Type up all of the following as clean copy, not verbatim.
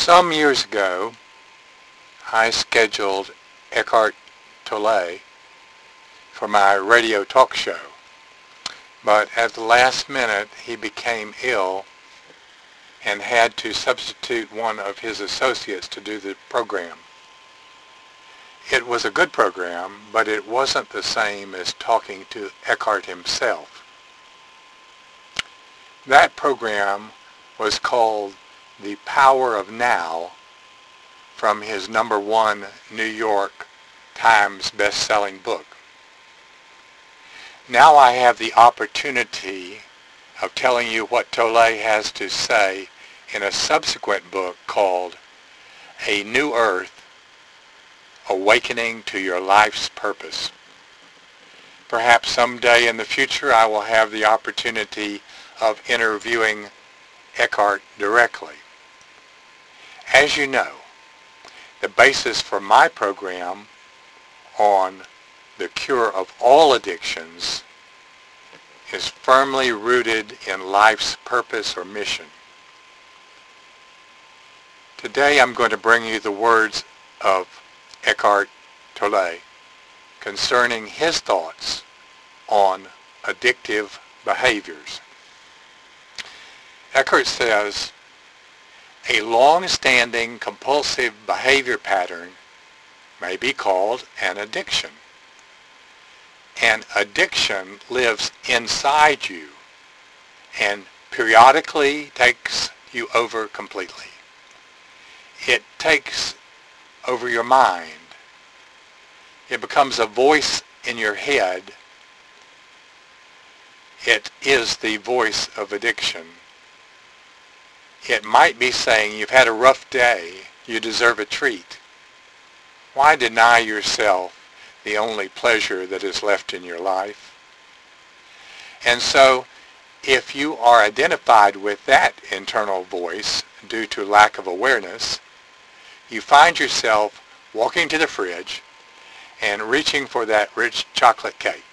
Some years ago, I scheduled Eckhart Tolle for my radio talk show, but at the last minute he became ill and had to substitute one of his associates to do the program. It was a good program, but it wasn't the same as talking to Eckhart himself. That program was called The Power of Now, from his #1 New York Times best-selling book. Now I have the opportunity of telling you what Tolle has to say in a subsequent book called A New Earth, Awakening to Your Life's Purpose. Perhaps someday in the future I will have the opportunity of interviewing Eckhart directly. As you know, the basis for my program on the cure of all addictions is firmly rooted in life's purpose or mission. Today I'm going to bring you the words of Eckhart Tolle concerning his thoughts on addictive behaviors. Eckhart says, a long-standing compulsive behavior pattern may be called an addiction. An addiction lives inside you and periodically takes you over completely. It takes over your mind. It becomes a voice in your head. It is the voice of addiction. It might be saying, you've had a rough day, you deserve a treat. Why deny yourself the only pleasure that is left in your life? And so, if you are identified with that internal voice due to lack of awareness, you find yourself walking to the fridge and reaching for that rich chocolate cake.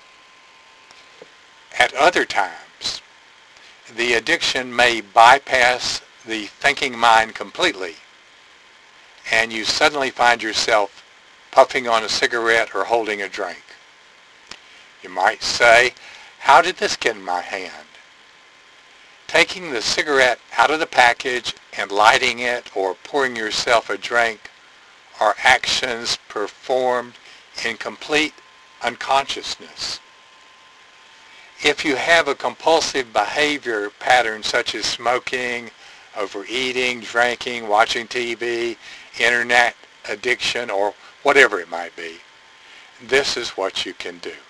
At other times, the addiction may bypass the thinking mind completely, and you suddenly find yourself puffing on a cigarette or holding a drink. You might say, how did this get in my hand? Taking the cigarette out of the package and lighting it or pouring yourself a drink are actions performed in complete unconsciousness. If you have a compulsive behavior pattern such as smoking, overeating, drinking, watching TV, internet addiction, or whatever it might be, this is what you can do.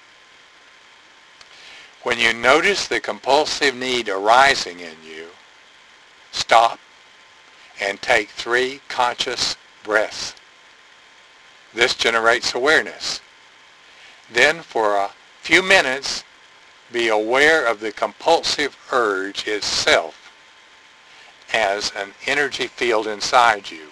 When you notice the compulsive need arising in you, stop and take 3 conscious breaths. This generates awareness. Then for a few minutes, be aware of the compulsive urge itself as an energy field inside you.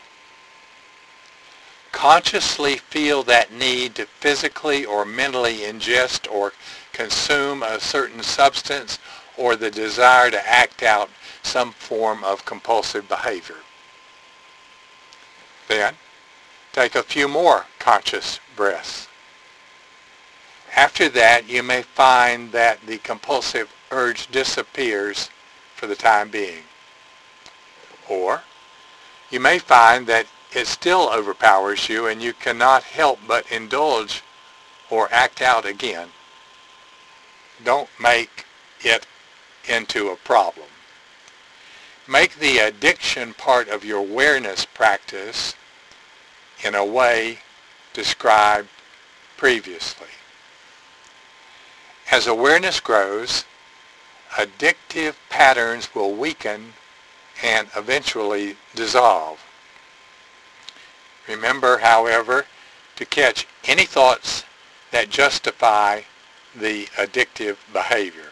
Consciously feel that need to physically or mentally ingest or consume a certain substance or the desire to act out some form of compulsive behavior. Then, take a few more conscious breaths. After that, you may find that the compulsive urge disappears for the time being. Or, you may find that it still overpowers you and you cannot help but indulge or act out again. Don't make it into a problem. Make the addiction part of your awareness practice in a way described previously. As awareness grows, addictive patterns will weaken and eventually dissolve. Remember, however, to catch any thoughts that justify the addictive behavior.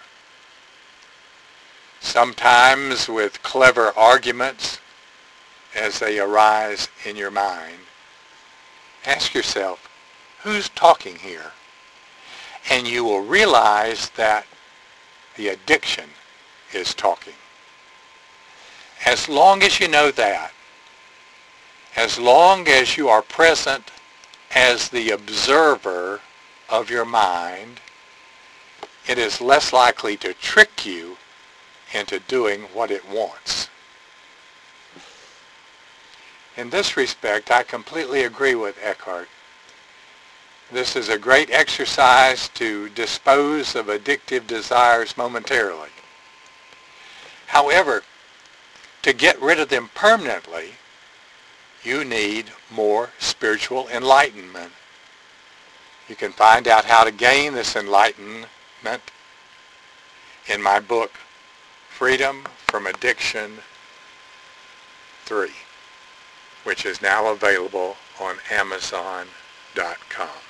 Sometimes with clever arguments as they arise in your mind. Ask yourself, who's talking here? And you will realize that the addiction is talking. As long as you know that, As long as you are present as the observer of your mind, it is less likely to trick you into doing what it wants. In this respect, I completely agree with Eckhart. This is a great exercise to dispose of addictive desires momentarily. However, to get rid of them permanently, you need more spiritual enlightenment. You can find out how to gain this enlightenment in my book, Freedom from Addiction 3, which is now available on Amazon.com.